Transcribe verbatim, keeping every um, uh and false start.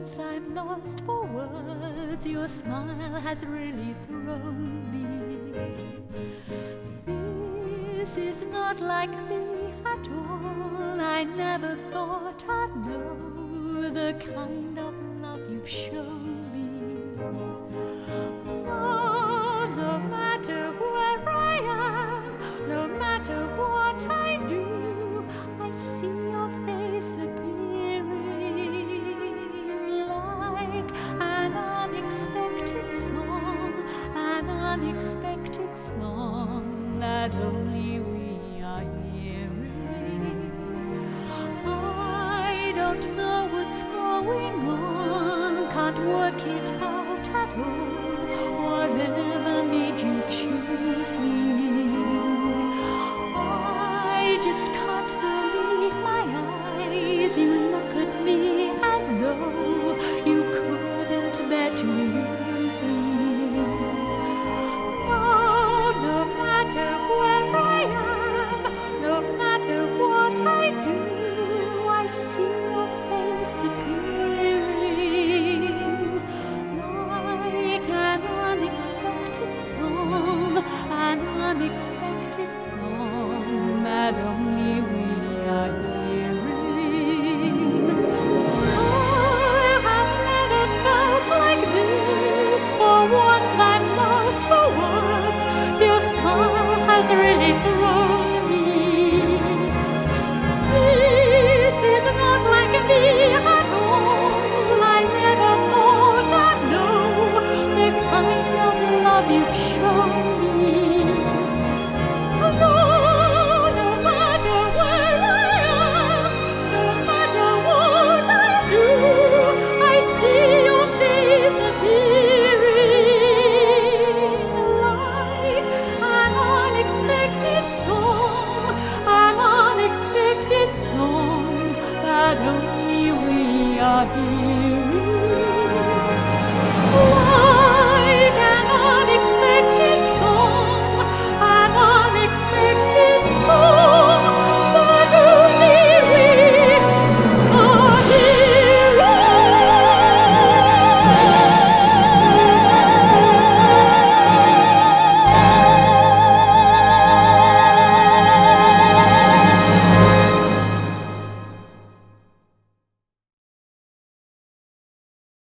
once I'm lost for words, your smile has really thrown me. This is not like me at all. I never thought I'd know the kind of love you've shown me. Oh, no matter where I am, no matter what I do, I see your face appearing like an unexpected song, an unexpected song that only we are hearing. I don't know what's going on, can't work it out at all. Whatever made you choose me? I just can't believe my eyes. You look at me as though you couldn't bear to lose me. Oh, no matter where I am, no matter what I do, I see your face appearing like an unexpected song, an unexpected song that only we are hearing. I have never felt like this. For once I'm lost for words. Your smile has really thrown me. This is not like me at all. I never thought I'd know the kind of love you've shown me.